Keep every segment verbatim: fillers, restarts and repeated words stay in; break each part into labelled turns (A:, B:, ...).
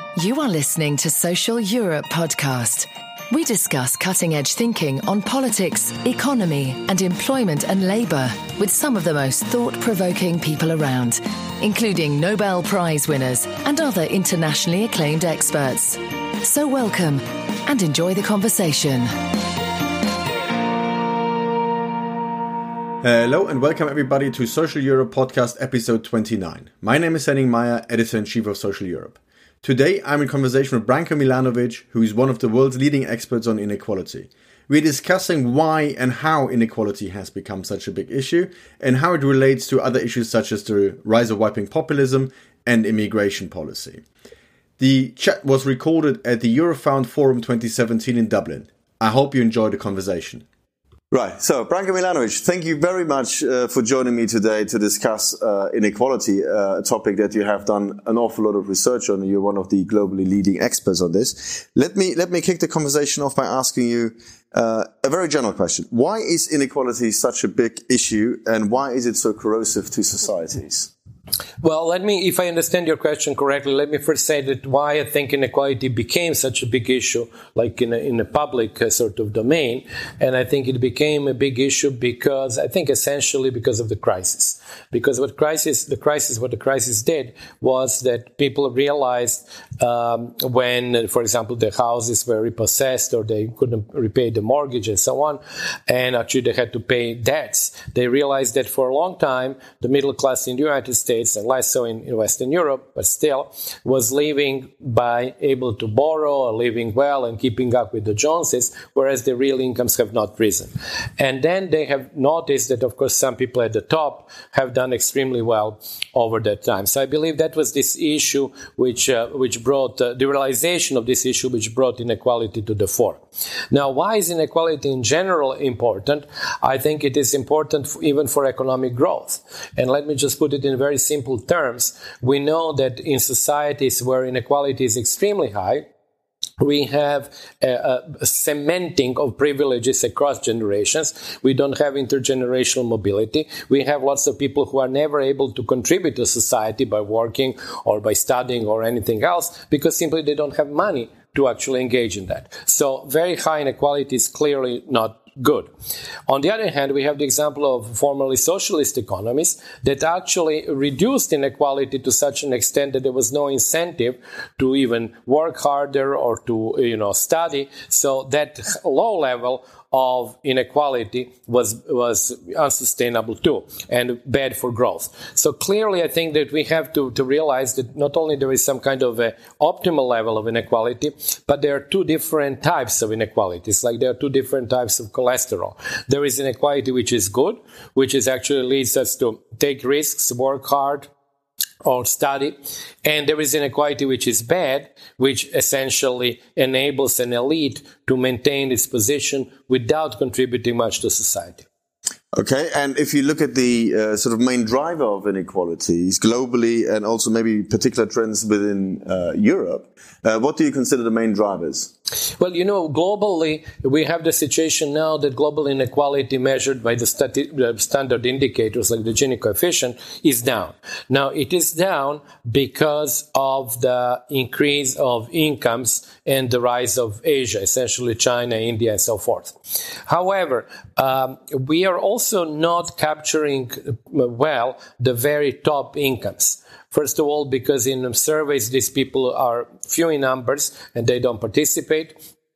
A: You are listening to Social Europe podcast. We discuss cutting-edge thinking on politics, economy, and employment and labour with some of the most thought-provoking people around, including Nobel Prize winners and other internationally acclaimed experts. So welcome and enjoy the conversation.
B: Hello and welcome everybody to Social Europe podcast episode twenty-nine. My name is Henning Meyer, editor-in-chief of Social Europe. Today I'm in conversation with Branko Milanovic, who is one of the world's leading experts on inequality. We're discussing why and how inequality has become such a big issue and how it relates to other issues such as the rise of right-wing populism and immigration policy. The chat was recorded at the Eurofound Forum twenty seventeen in Dublin. I hope you enjoy the conversation. Right, so Branko Milanovic, thank you very much uh, for joining me today to discuss uh, inequality, uh, a topic that you have done an awful lot of research on. You're one of the globally leading experts on this. Let me let me kick the conversation off by asking you uh, a very general question. Why is inequality such a big issue and why is it so corrosive to societies?
C: Well, let me, if I understand your question correctly, let me first say that why I think inequality became such a big issue, like in a, in a public uh, sort of domain. And I think it became a big issue because, I think essentially because of the crisis. Because what crisis, the crisis, what the crisis did was that people realized um, when, for example, their houses were repossessed or they couldn't repay the mortgage and so on, and actually they had to pay debts, they realized that for a long time, the middle class in the United States, and less so in, in Western Europe, but still, was living by able to borrow or living well and keeping up with the Joneses, whereas the real incomes have not risen. And then they have noticed that, of course, some people at the top have done extremely well over that time. So I believe that was this issue which uh, which brought, uh, the realization of this issue which brought inequality to the fore. Now, why is inequality in general important? I think it is important f- even for economic growth. And let me just put it in very simple terms. We know that in societies where inequality is extremely high, we have a, a cementing of privileges across generations. We don't have intergenerational mobility. We have lots of people who are never able to contribute to society by working or by studying or anything else because simply they don't have money to actually engage in that. So very high inequality is clearly not good. On the other hand, we have the example of formerly socialist economies that actually reduced inequality to such an extent that there was no incentive to even work harder or to, you know, study. So that low level of inequality was was unsustainable too and bad for growth. So clearly I think that we have to, to realize that not only there is some kind of a optimal level of inequality, but there are two different types of inequalities, like there are two different types of cholesterol. There is inequality which is good, which is actually leads us to take risks, work hard, or study, and there is inequality which is bad, which essentially enables an elite to maintain its position without contributing much to society.
B: Okay, and if you look at the uh, sort of main driver of inequalities globally and also maybe particular trends within uh, Europe, uh, what do you consider the main drivers?
C: Well, you know, globally, we have the situation now that global inequality measured by the stati- standard indicators like the Gini coefficient is down. Now, it is down because of the increase of incomes and the rise of Asia, essentially China, India, and so forth. However, um, we are also not capturing well the very top incomes. First of all, because in surveys, these people are few in numbers and they don't participate,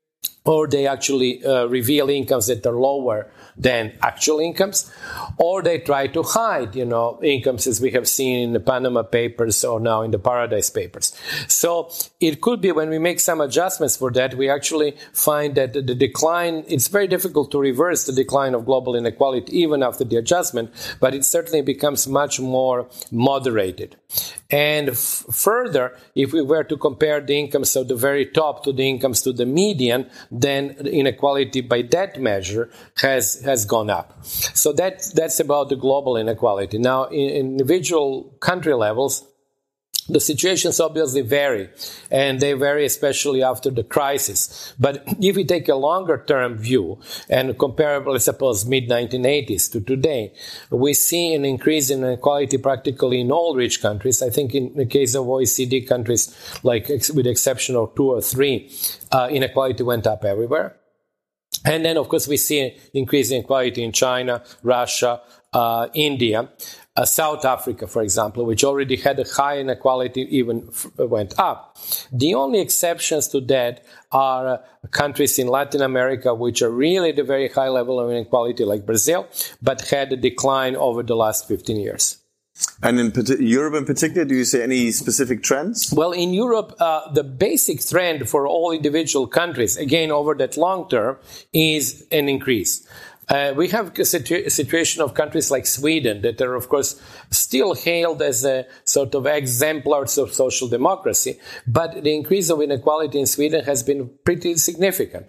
C: or they actually uh, reveal incomes that are lower than actual incomes, or they try to hide, you know, incomes as we have seen in the Panama Papers or now in the Paradise Papers. So it could be when we make some adjustments for that, we actually find that the decline, it's very difficult to reverse the decline of global inequality even after the adjustment, but it certainly becomes much more moderated. And f- further, if we were to compare the incomes of the very top to the incomes to the median, then inequality by that measure has has gone up. So that that's about the global inequality. Now, in individual country levels, The situations obviously vary, and they vary especially after the crisis. But if we take a longer-term view and comparable, suppose, mid nineteen eighties to today, we see an increase in inequality practically in all rich countries. I think in the case of O E C D countries, like with the exception of two or three, uh, inequality went up everywhere. And then, of course, we see an increase in inequality in China, Russia, uh, India. Uh, South Africa, for example, which already had a high inequality, even f- went up. The only exceptions to that are uh, countries in Latin America, which are really at a very high level of inequality, like Brazil, but had a decline over the last fifteen years.
B: And in Europe in particular, do you see any specific trends?
C: Well, in Europe, uh, the basic trend for all individual countries, again, over that long term, is an increase. Uh, we have a, situ- a situation of countries like Sweden that are, of course, still hailed as a sort of exemplars of social democracy, but the increase of inequality in Sweden has been pretty significant.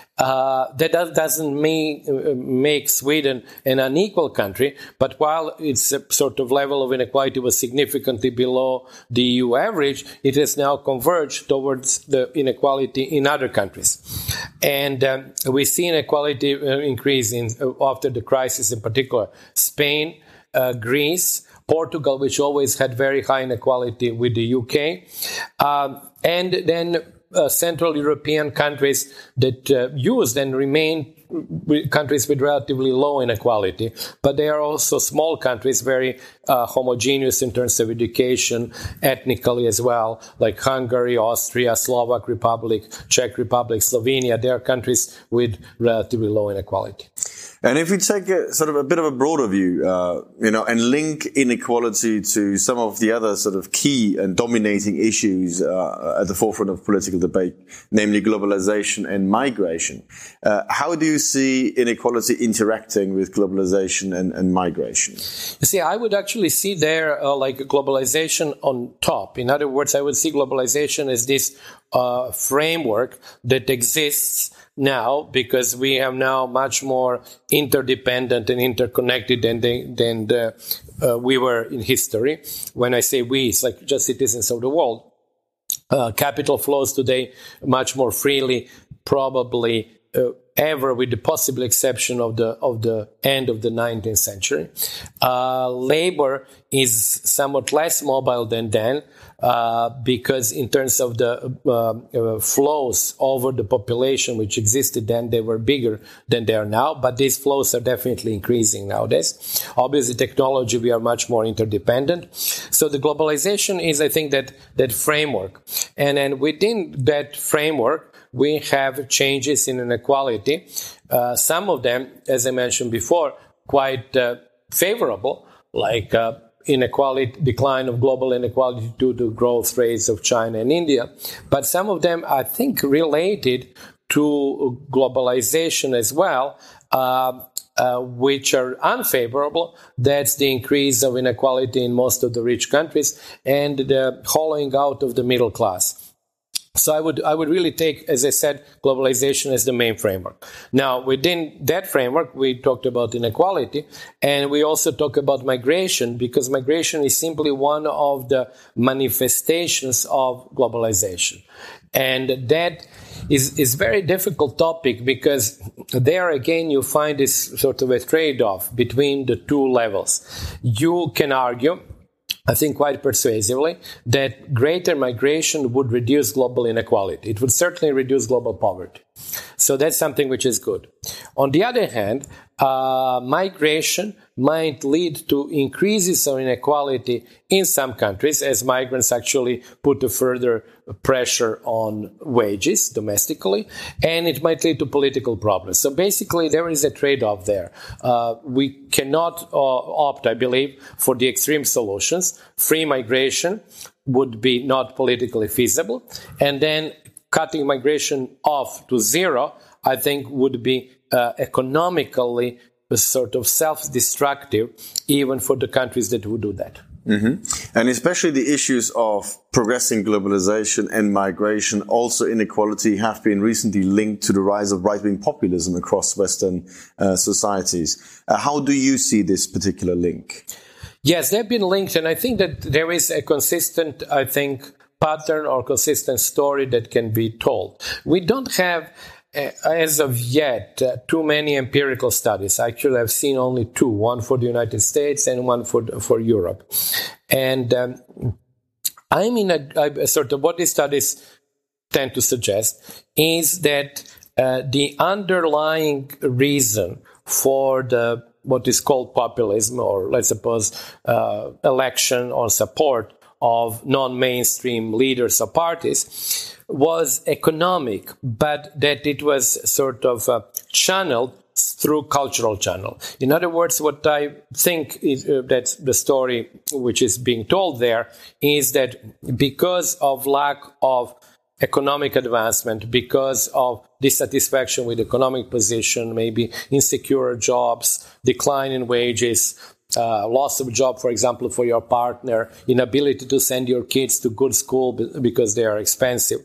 C: Uh, that does, doesn't make, uh, make Sweden an unequal country, but while its uh, sort of level of inequality was significantly below the E U average, it has now converged towards the inequality in other countries. And um, we see inequality uh, increase in, uh, after the crisis, in particular Spain, uh, Greece, Portugal, which always had very high inequality with the U K, um, and then Uh, Central European countries that uh, used and remain countries with relatively low inequality, but they are also small countries, very uh, homogeneous in terms of education, ethnically as well, like Hungary, Austria, Slovak Republic, Czech Republic, Slovenia. They are countries with relatively low inequality.
B: And if we take a sort of a bit of a broader view, uh, you know, and link inequality to some of the other sort of key and dominating issues uh, at the forefront of political debate, namely globalization and migration, uh, how do you see inequality interacting with globalization and, and migration?
C: You see, I would actually see there uh, like globalization on top. In other words, I would see globalization as this uh, framework that exists now, because we have now much more interdependent and interconnected than they, than the, uh, we were in history. When I say we, it's like just citizens of the world. Uh, capital flows today much more freely, probably uh, ever, with the possible exception of the of the end of the nineteenth century. Uh, labor is somewhat less mobile than then, uh, because in terms of the uh, uh, flows over the population which existed then, they were bigger than they are now, but these flows are definitely increasing nowadays. Obviously, technology, we are much more interdependent. So the globalization is, I think, that, that framework. And then within that framework, we have changes in inequality. Uh, some of them, as I mentioned before, quite uh, favorable, like uh, inequality, decline of global inequality due to growth rates of China and India. But some of them, I think, related to globalization as well, uh, uh, which are unfavorable. That's the increase of inequality in most of the rich countries and the hollowing out of the middle class. So I would I would really take, as I said, globalization as the main framework. Now, within that framework, we talked about inequality, and we also talk about migration, because migration is simply one of the manifestations of globalization. And that is is very difficult topic, because there again you find this sort of a trade-off between the two levels. You can argue, I think quite persuasively, that greater migration would reduce global inequality. It would certainly reduce global poverty. So that's something which is good. On the other hand, uh, migration might lead to increases of inequality in some countries, as migrants actually put a further pressure on wages domestically, and it might lead to political problems. So basically, there is a trade-off there. Uh, we cannot uh, opt, I believe, for the extreme solutions. Free migration would be not politically feasible, and then cutting migration off to zero, I think, would be uh, economically sort of self-destructive, even for the countries that would do that.
B: Mm-hmm. And especially the issues of progressing globalization and migration, also inequality, have been recently linked to the rise of right-wing populism across Western uh, societies. Uh, how do you see this particular link?
C: Yes, they've been linked, and I think that there is a consistent, I think, pattern or consistent story that can be told. We don't have, uh, as of yet, uh, too many empirical studies. Actually, I've seen only two, one for the United States and one for for Europe. And um, I'm in a, a sort of, what these studies tend to suggest is that uh, the underlying reason for the what is called populism, or let's suppose uh, election or support of non-mainstream leaders or parties, was economic, but that it was sort of uh, channeled through cultural channel. In other words, what I think is uh, that the story which is being told there is that because of lack of economic advancement, because of dissatisfaction with economic position, maybe insecure jobs, decline in wages, Uh, loss of job, for example, for your partner, inability to send your kids to good school because they are expensive.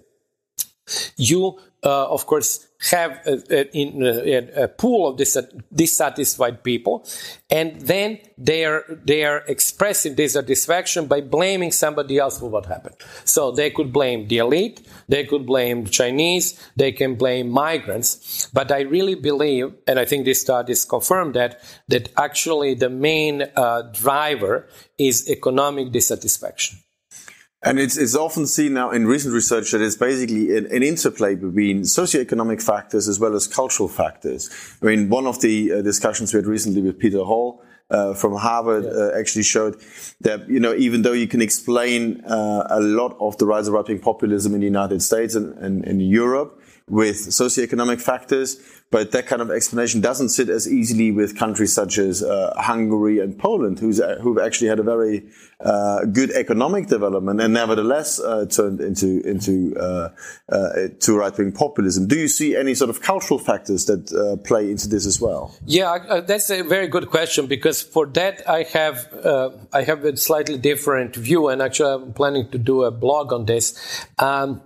C: You, uh, of course, have a, a, in a, a pool of dis- dissatisfied people, and then they are they are expressing dissatisfaction by blaming somebody else for what happened. So they could blame the elite, they could blame the Chinese, they can blame migrants. But I really believe, and I think these studies confirm that, that actually the main uh, driver is economic dissatisfaction.
B: And it's, it's often seen now in recent research that it's basically an, an interplay between socioeconomic factors as well as cultural factors. I mean, one of the uh, discussions we had recently with Peter Hall uh, from Harvard yeah. uh, actually showed that, you know, even though you can explain uh, a lot of the rise of right-wing populism in the United States and, and in Europe with socioeconomic factors, but that kind of explanation doesn't sit as easily with countries such as uh, Hungary and Poland, who's, uh, who've actually had a very uh, good economic development and nevertheless uh, turned into into uh, uh, to right-wing populism. Do you see any sort of cultural factors that uh, play into this as well?
C: Yeah, uh, that's a very good question, because for that I have uh, I have a slightly different view, and actually I'm planning to do a blog on this. Um,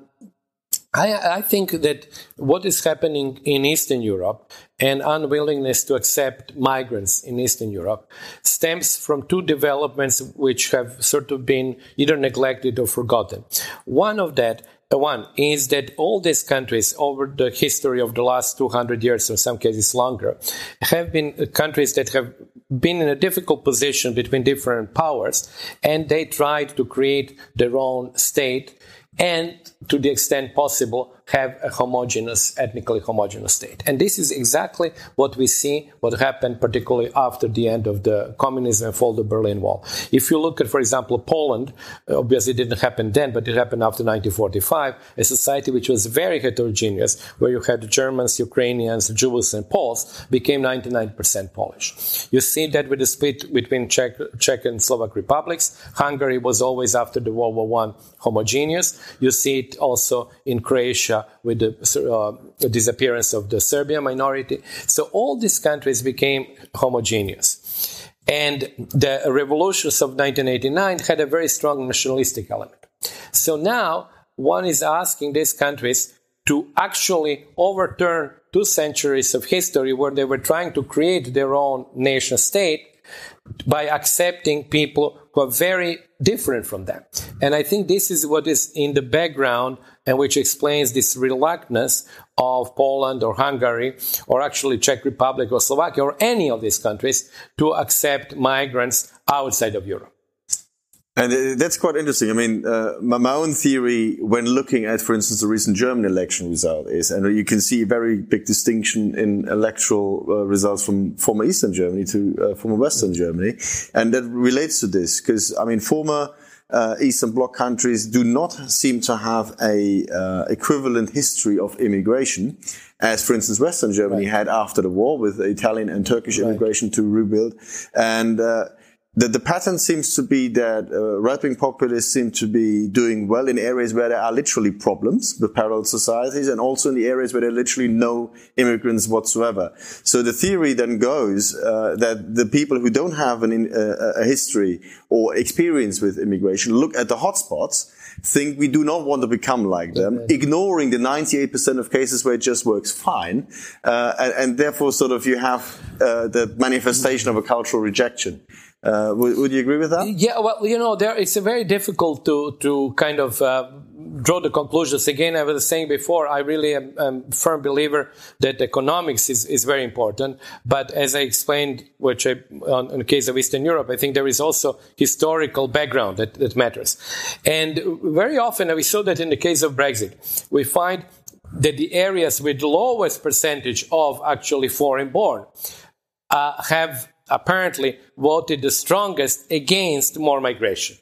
C: I, I think that what is happening in Eastern Europe and unwillingness to accept migrants in Eastern Europe stems from two developments which have sort of been either neglected or forgotten. One of that, one is that all these countries over the history of the last two hundred years, or in some cases longer, have been countries that have been in a difficult position between different powers, and they tried to create their own state and, to the extent possible, have a homogeneous, ethnically homogeneous state. And this is exactly what we see, what happened particularly after the end of the communism and fall of the Berlin Wall. If you look at, for example, Poland, obviously it didn't happen then, but it happened after nineteen forty-five, a society which was very heterogeneous, where you had Germans, Ukrainians, Jews, and Poles, became ninety-nine percent Polish. You see that with the split between Czech, Czech and Slovak republics. Hungary was always, after the World War One, homogeneous. You see it also in Croatia with the uh, disappearance of the Serbian minority. So all these countries became homogeneous. And the revolutions of nineteen eighty-nine had a very strong nationalistic element. So now one is asking these countries to actually overturn two centuries of history where they were trying to create their own nation state by accepting people who are very different from them. And I think this is what is in the background and which explains this reluctance of Poland or Hungary or actually Czech Republic or Slovakia or any of these countries to accept migrants outside of Europe.
B: And that's quite interesting. I mean, uh, my, my own theory when looking at, for instance, the recent German election result is, and you can see a very big distinction in electoral uh, results from former Eastern Germany to uh, former Western Germany. And that relates to this because, I mean, former uh, Eastern Bloc countries do not seem to have a uh, equivalent history of immigration as, for instance, Western Germany right. had after the war with Italian and Turkish right. immigration to rebuild. And uh The, the pattern seems to be that uh, right-wing populists seem to be doing well in areas where there are literally problems with parallel societies and also in the areas where there are literally no immigrants whatsoever. So the theory then goes uh, that the people who don't have an in, uh, a history or experience with immigration look at the hotspots think we do not want to become like them, mm-hmm. ignoring the ninety-eight percent of cases where it just works fine, uh, and, and therefore sort of you have uh, the manifestation of a cultural rejection. Uh, would, would you agree with that?
C: Yeah, well, you know, there it's very difficult to to kind of uh, draw the conclusions. Again, I was saying before, I really am, am a firm believer that economics is, is very important. But as I explained, which I, on, in the case of Eastern Europe, I think there is also historical background that, that matters. And very often, and we saw that in the case of Brexit, we find that the areas with the lowest percentage of actually foreign-born uh, have apparently voted the strongest against more migration.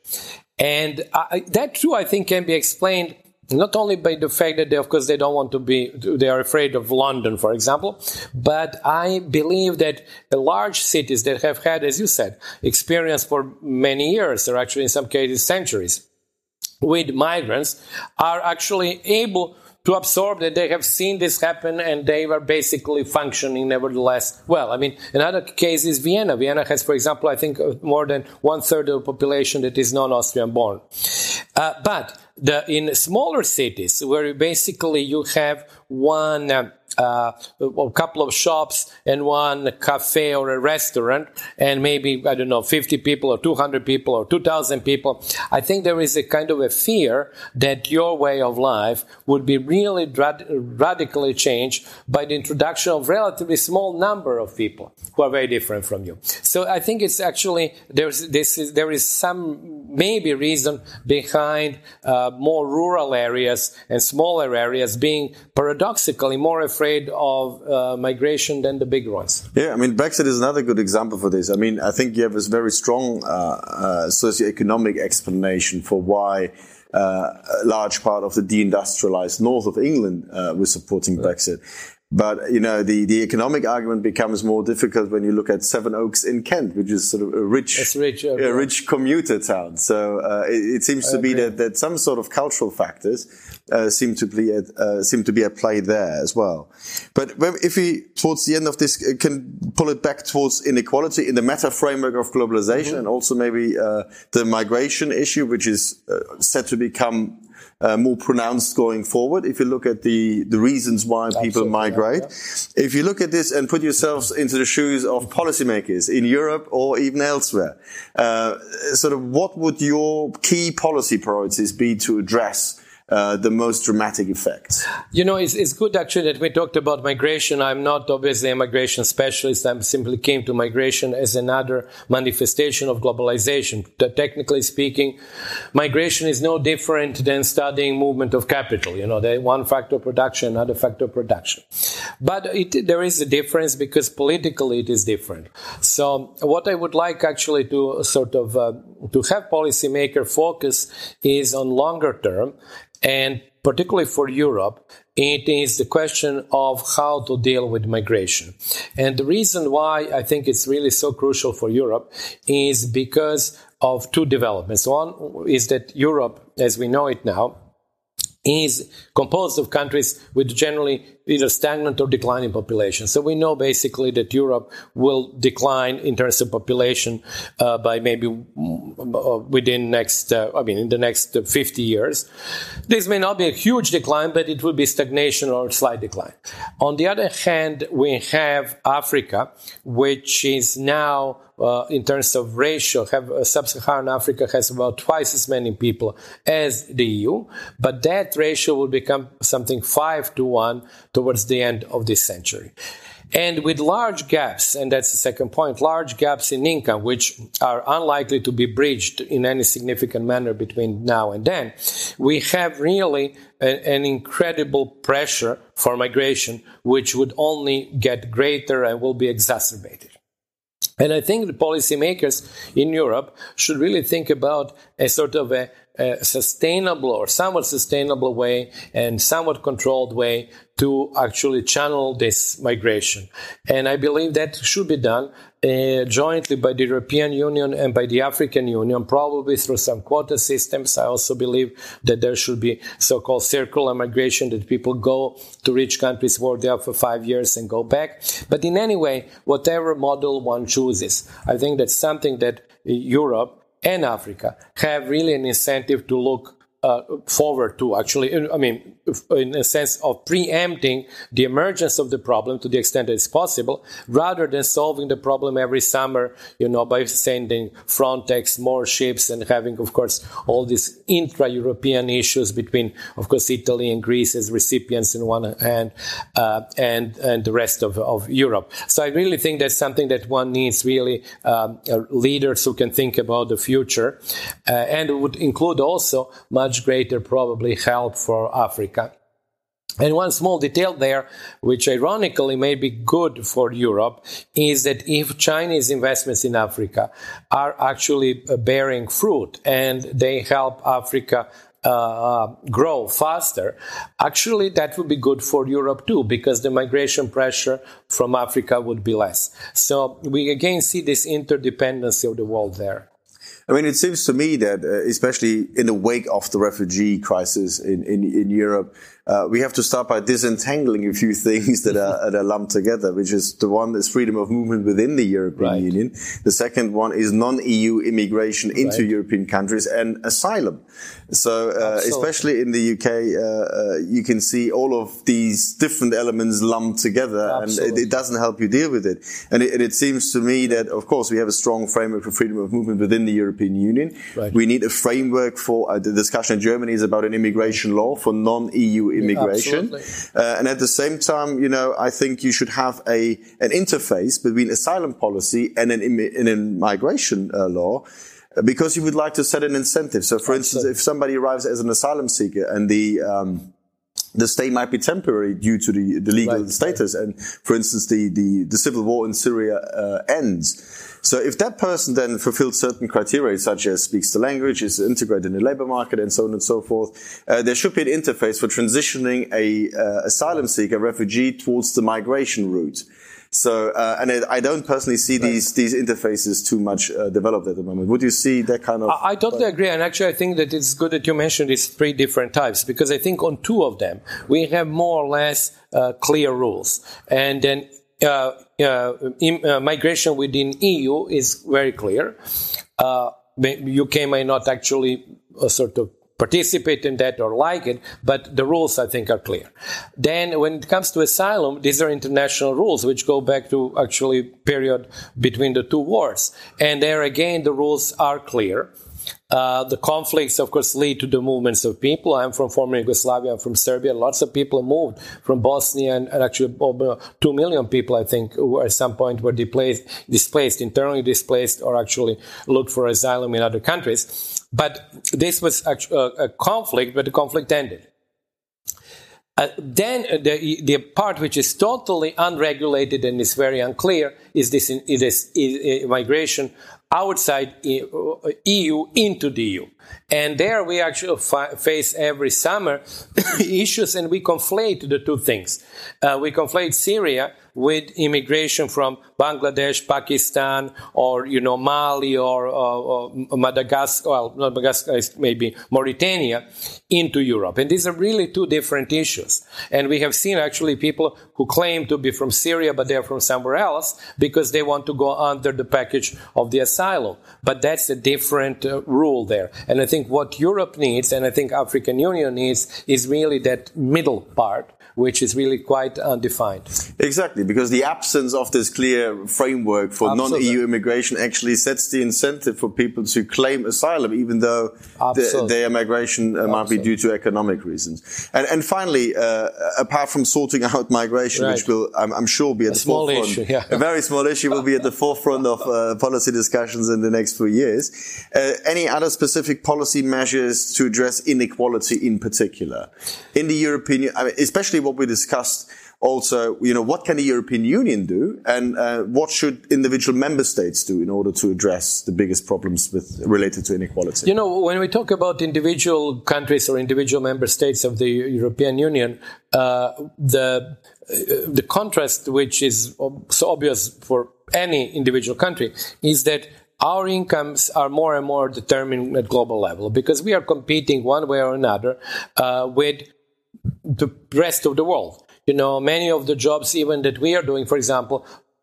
C: And I, that too, I think, can be explained not only by the fact that they, of course, they don't want to be, they are afraid of London, for example, but I believe that the large cities that have had, as you said, experience for many years, or actually in some cases centuries, with migrants, are actually able to absorb that they have seen this happen and they are basically functioning nevertheless well. I mean, another case is Vienna. Vienna has, for example, I think more than one third of the population that is non-Austrian born. Uh, but the, in smaller cities where basically you have one, uh, uh, a couple of shops and one cafe or a restaurant and maybe, I don't know, fifty people or two hundred people or two thousand people, I think there is a kind of a fear that your way of life would be really rad- radically changed by the introduction of relatively small number of people who are very different from you. So I think it's actually, there's this is, there is some maybe reason behind uh, more rural areas and smaller areas being paradoxically more afraid of uh, migration than the big ones.
B: Yeah, I mean, Brexit is another good example for this. I mean, I think you have this very strong uh, uh, socioeconomic explanation for why uh, a large part of the deindustrialized north of England uh, was supporting right. Brexit. But, you know, the, the economic argument becomes more difficult when you look at Sevenoaks in Kent, which is sort of a rich,
C: rich, uh,
B: a rich commuter town. So uh, it, it seems I to agree. be that, that some sort of cultural factors uh, seem to be at, uh, seem to be at play there as well. But if we, towards the end of this, can pull it back towards inequality in the meta framework of globalization, mm-hmm. and also maybe uh, the migration issue, which is uh, set to become Uh, more pronounced going forward. If you look at the, the reasons why Absolutely, people migrate, yeah. If you look at this and put yourselves into the shoes of policymakers in Europe or even elsewhere, uh, sort of what would your key policy priorities be to address Uh, the most dramatic effects?
C: You know, it's, it's good actually that we talked about migration. I'm not obviously a migration specialist. I simply came to migration as another manifestation of globalization. Technically speaking, migration is no different than studying movement of capital. You know, the one factor of production, another factor of production. But it, there is a difference because politically it is different. So what I would like actually to sort of uh, to have policymaker focus is on longer term. And particularly for Europe, it is the question of how to deal with migration. And the reason why I think it's really so crucial for Europe is because of two developments. One is that Europe, as we know it now, is composed of countries with generally either stagnant or declining population. So we know basically that Europe will decline in terms of population uh, by maybe uh, within next, uh, I mean, in the next fifty years. This may not be a huge decline, but it will be stagnation or slight decline. On the other hand, we have Africa, which is now Uh, in terms of ratio, have uh, sub-Saharan Africa has about twice as many people as the E U, but that ratio will become something five to one towards the end of this century. And with large gaps, and that's the second point, large gaps in income, which are unlikely to be bridged in any significant manner between now and then, we have really a, an incredible pressure for migration, which would only get greater and will be exacerbated. And I think the policymakers in Europe should really think about a sort of a, a sustainable or somewhat sustainable way and somewhat controlled way to actually channel this migration. And I believe that should be done uh, jointly by the European Union and by the African Union, probably through some quota systems. I also believe that there should be so-called circular migration, that people go to rich countries, work there for five years and go back. But in any way, whatever model one chooses, I think that's something that Europe and Africa have really an incentive to look uh, forward to actually, I mean, in a sense of preempting the emergence of the problem to the extent that it's possible, rather than solving the problem every summer, you know, by sending Frontex more ships and having, of course, all these intra-European issues between, of course, Italy and Greece as recipients on one hand, uh, and and the rest of, of Europe. So I really think that's something that one needs really um, uh, leaders who can think about the future, uh, and it would include also much greater probably help for Africa. And one small detail there, which ironically may be good for Europe, is that if Chinese investments in Africa are actually bearing fruit and they help Africa uh, grow faster, actually that would be good for Europe too, because the migration pressure from Africa would be less. So we again see this interdependency of the world there.
B: I mean, it seems to me that, uh, especially in the wake of the refugee crisis in, in, in Europe, uh, we have to start by disentangling a few things that are, that are lumped together, which is the one is freedom of movement within the European right. Union. The second one is non-E U immigration into right. European countries and asylum. So, uh, especially in the U K, uh, uh, you can see all of these different elements lumped together, Absolutely. and it, it doesn't help you deal with it. And it, and it seems to me that, of course, we have a strong framework for freedom of movement within the European Union. Right. We need a framework for, uh, the discussion in Germany is about an immigration law for non-E U immigration. Uh, and at the same time, you know, I think you should have a, an interface between asylum policy and an, Im- and an migration uh, law. Because you would like to set an incentive. So, for instance, if somebody arrives as an asylum seeker and the um, the stay might be temporary due to the, the legal right, status, right. and, for instance, the, the, the civil war in Syria uh, ends. So if that person then fulfills certain criteria, such as speaks the language, is integrated in the labor market, and so on and so forth, uh, there should be an interface for transitioning a uh, asylum seeker, refugee, towards the migration route. So, uh, and it, I don't personally see these these interfaces too much uh, developed at the moment. Would you see that kind of?
C: I, I totally agree, and actually, I think that it's good that you mentioned these three different types, because I think on two of them we have more or less uh, clear rules, and then uh, uh, in, uh, migration within E U is very clear. Uh, U K may not actually uh, sort of participate in that or like it, but the rules, I think, are clear. Then when it comes to asylum, these are international rules which go back to actually period between the two wars. And there again, the rules are clear. Uh, the conflicts, of course, lead to the movements of people. I'm from former Yugoslavia, I'm from Serbia. Lots of people moved from Bosnia, and, and actually over two million people, I think, who at some point were displaced, displaced, internally displaced, or actually looked for asylum in other countries. But this was a, a conflict, but the conflict ended. Uh, then uh, the the part which is totally unregulated and is very unclear is this in, is, is, is migration outside E U into the E U. And there we actually fi- face every summer issues, and we conflate the two things. Uh, we conflate Syria with immigration from Bangladesh, Pakistan, or, you know, Mali, or, or, or Madagascar, well, not Madagascar, maybe Mauritania, into Europe. And these are really two different issues. And we have seen actually people who claim to be from Syria, but they're from somewhere else because they want to go under the package of the asylum. But that's a different uh, rule there. And I think what Europe needs, and I think African Union needs, is really that middle part, which is really quite undefined. Exactly, because the absence of this clear framework for Absolutely. non-E U immigration actually sets the incentive for people to claim asylum, even though the, their migration uh, might be due to economic reasons. And, and finally, uh, apart from sorting out migration, right. which will, I'm, I'm sure, be at a the small forefront, issue, yeah. a very small issue, will be at the forefront of uh, policy discussions in the next few years. Uh, any other specific policy measures to address inequality in particular in the European, I mean, especially what we discussed also, you know, what can the European Union do, and uh, what should individual member states do in order to address the biggest problems with related to inequality? You know, when we talk about individual countries or individual member states of the European Union, uh, the uh, the contrast, which is so obvious for any individual country, is that our incomes are more and more determined at global level, because we are competing one way or another uh, with the rest of the world. You know, many of the jobs even that we are doing, for example,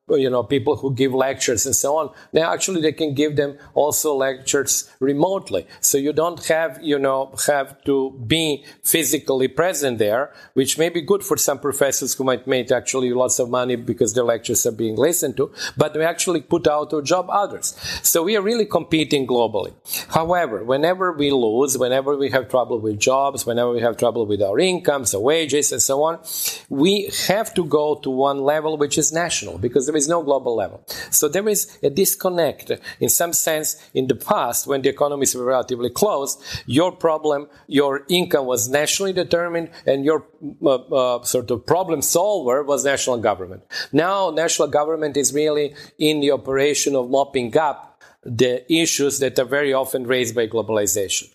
C: you know, people who give lectures and so on. Now, actually, they can give them also lectures remotely. So you don't have, you know, have to be physically present there, which may be good for some professors who might make actually lots of money because their lectures are being listened to, but we actually put out of job others. So we are really competing globally. However, whenever we lose, whenever we have trouble with jobs, whenever we have trouble with our incomes, our wages, and so on, we have to go to one level which is national, because there is no global level. So there is a disconnect. In some sense, in the past, when the economies were relatively closed, your problem, your income was nationally determined, and your uh, uh, sort of problem solver was national government. Now, national government is really in the operation of mopping up the issues that are very often raised by globalization.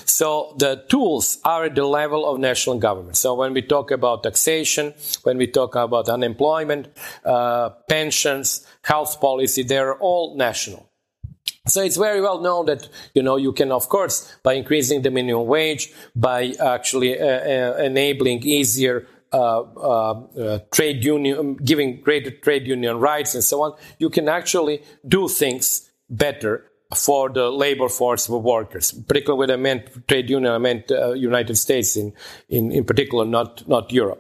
C: So the tools are at the level of national government. So when we talk about taxation, when we talk about unemployment, uh, pensions, health policy, they're all national. So it's very well known that, you know, you can, of course, by increasing the minimum wage, by actually uh, uh, enabling easier Uh, uh, uh, trade union, giving greater trade union rights and so on, you can actually do things better for the labor force of workers. Particularly when I meant trade union, I meant uh, United States in, in, in particular, not, not Europe.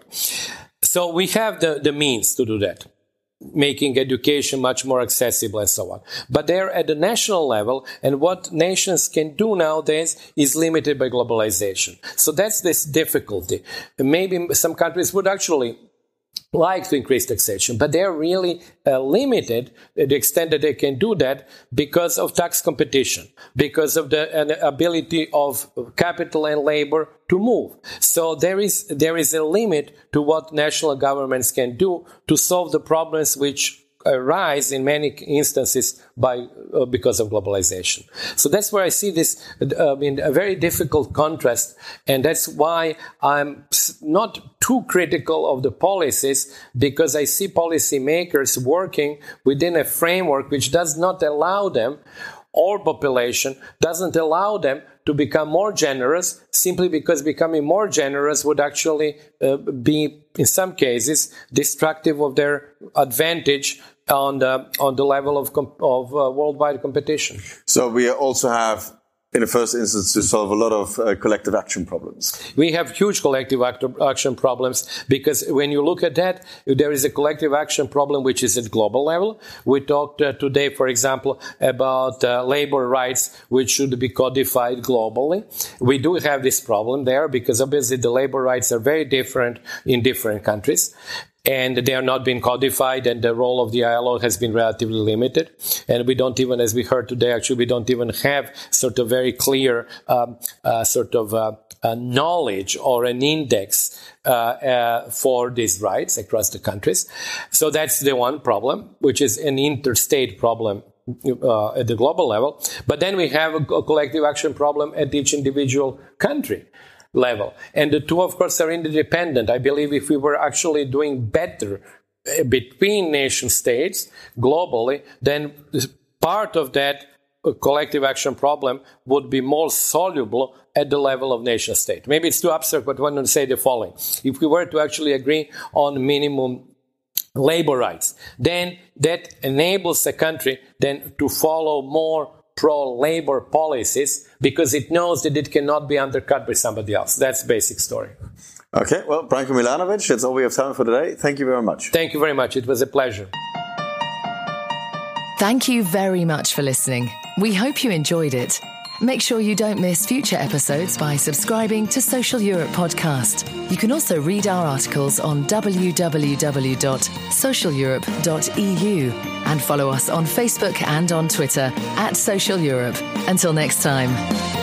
C: So we have the, the means to do that, making education much more accessible and so on. But they're at the national level, and what nations can do nowadays is limited by globalization. So that's this difficulty. Maybe some countries would actually like to increase taxation, but they're really uh, limited to the extent that they can do that because of tax competition, because of the uh, ability of capital and labor to move. So there is there is a limit to what national governments can do to solve the problems which arise in many instances by uh, because of globalization. So that's where I see this uh, in a very difficult contrast, and that's why I'm not too critical of the policies, because I see policymakers working within a framework which does not allow them, or population doesn't allow them to become more generous, simply because becoming more generous would actually uh, be, in some cases, destructive of their advantage on the on the level of comp- of uh, worldwide competition.
B: So we also have, in the first instance, to solve a lot of uh, collective action problems.
C: We have huge collective act- action problems, because when you look at that, there is a collective action problem which is at global level. We talked uh, today, for example, about uh, labor rights, which should be codified globally. We do have this problem there, because obviously the labor rights are very different in different countries, and they are not being codified, and the role of the I L O has been relatively limited. And we don't even, as we heard today, actually, we don't even have sort of very clear um, uh, sort of uh, uh, knowledge or an index uh, uh, for these rights across the countries. So that's the one problem, which is an interstate problem uh, at the global level. But then we have a, a collective action problem at each individual country level. And the two, of course, are interdependent. I believe if we were actually doing better between nation states globally, then part of that collective action problem would be more soluble at the level of nation state. Maybe it's too abstract, but I want to say the following. If we were to actually agree on minimum labor rights, then that enables a country then to follow more pro-labor policies, because it knows that it cannot be undercut by somebody else. That's the basic story.
B: Okay, well, Branko Milanovic, that's all we have time for today. Thank you very much.
C: Thank you very much. It was a pleasure.
A: Thank you very much for listening. We hope you enjoyed it. Make sure you don't miss future episodes by subscribing to Social Europe Podcast. You can also read our articles on w w w dot social europe dot e u and follow us on Facebook and on Twitter at Social Europe. Until next time.